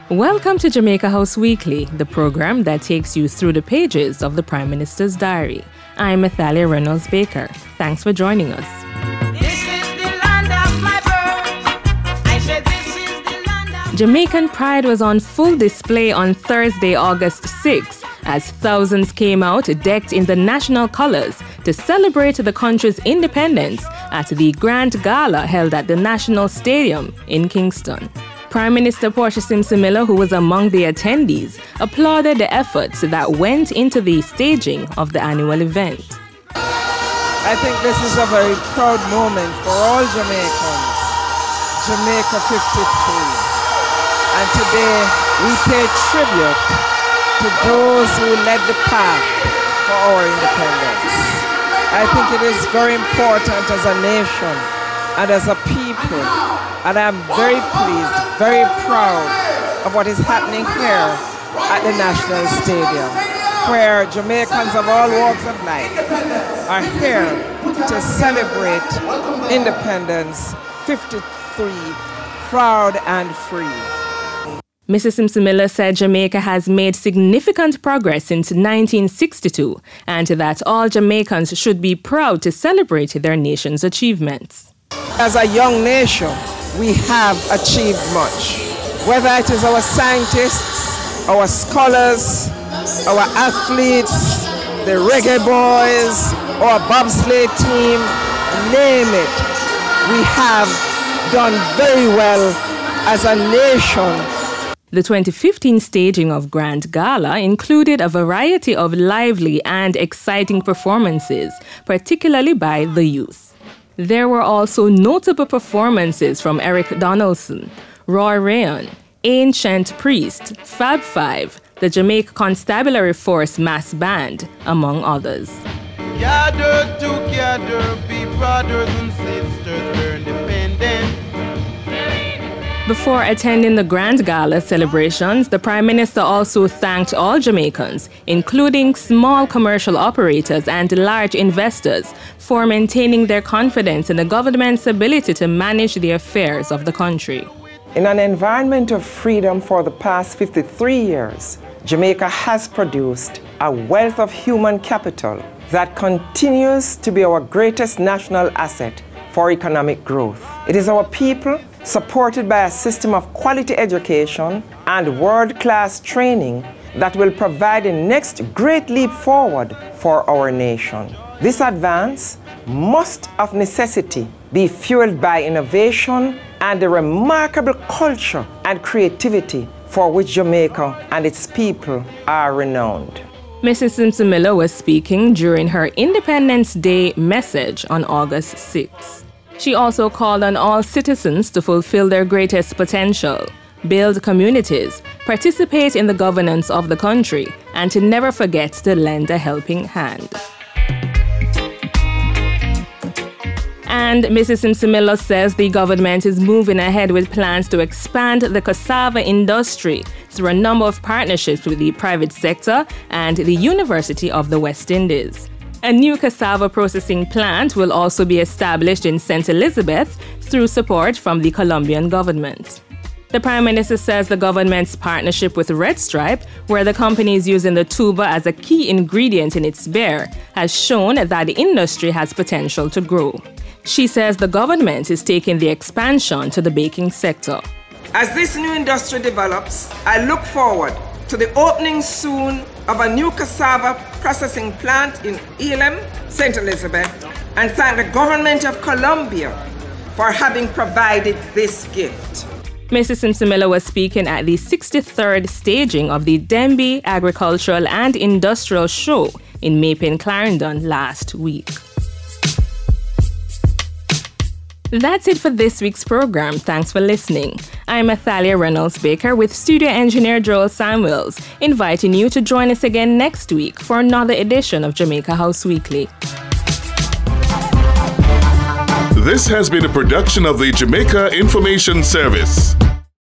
Welcome to Jamaica House Weekly, the program that takes you through the pages of the Prime Minister's diary. I'm Athalia Reynolds Baker. Thanks for joining us. Jamaican pride was on full display on Thursday, August 6th, as thousands came out decked in the national colors to celebrate the country's independence at the Grand Gala held at the National Stadium in Kingston. Prime Minister Portia Simpson-Miller, who was among the attendees, applauded the efforts that went into the staging of the annual event. I think this is a very proud moment for all Jamaicans. Jamaica 53. And today we pay tribute to those who led the path for our independence. I think it is very important as a nation and as a people, and I'm very pleased, very proud of what is happening here at the National Stadium, where Jamaicans of all walks of life are here to celebrate independence 53, proud and free. Mrs. Simpson-Miller said Jamaica has made significant progress since 1962 and that all Jamaicans should be proud to celebrate their nation's achievements. As a young nation, we have achieved much. Whether it is our scientists, our scholars, our athletes, the reggae boys, our bobsleigh team, name it, we have done very well as a nation. The 2015 staging of Grand Gala included a variety of lively and exciting performances, particularly by the youth. There were also notable performances from Eric Donaldson, Roy Rayon, Ancient Priest, Fab Five, the Jamaica Constabulary Force Mass Band, among others. Gather together, be brothers and sisters, we're independent. Before attending the Grand Gala celebrations, the Prime Minister also thanked all Jamaicans, including small commercial operators and large investors, for maintaining their confidence in the government's ability to manage the affairs of the country. In an environment of freedom for the past 53 years, Jamaica has produced a wealth of human capital that continues to be our greatest national asset for economic growth. It is our people, supported by a system of quality education and world-class training, that will provide the next great leap forward for our nation. This advance must of necessity be fueled by innovation and the remarkable culture and creativity for which Jamaica and its people are renowned. Mrs. Simpson-Miller was speaking during her Independence Day message on August 6. She also called on all citizens to fulfill their greatest potential, build communities, participate in the governance of the country, and to never forget to lend a helping hand. And Mrs. Simpson-Miller says the government is moving ahead with plans to expand the cassava industry through a number of partnerships with the private sector and the University of the West Indies. A new cassava processing plant will also be established in St. Elizabeth through support from the Colombian government. The Prime Minister says the government's partnership with Red Stripe, where the company is using the tuber as a key ingredient in its beer, has shown that the industry has potential to grow. She says the government is taking the expansion to the baking sector. As this new industry develops, I look forward to the opening soon of a new cassava processing plant in Elam, St. Elizabeth, and thank the government of Colombia for having provided this gift. Mrs. Simpson-Miller was speaking at the 63rd staging of the Denby Agricultural and Industrial Show in Maypen, Clarendon last week. That's it for this week's program. Thanks for listening. I'm Athalia Reynolds Baker with studio engineer Joel Samuels, inviting you to join us again next week for another edition of Jamaica House Weekly. This has been a production of the Jamaica Information Service.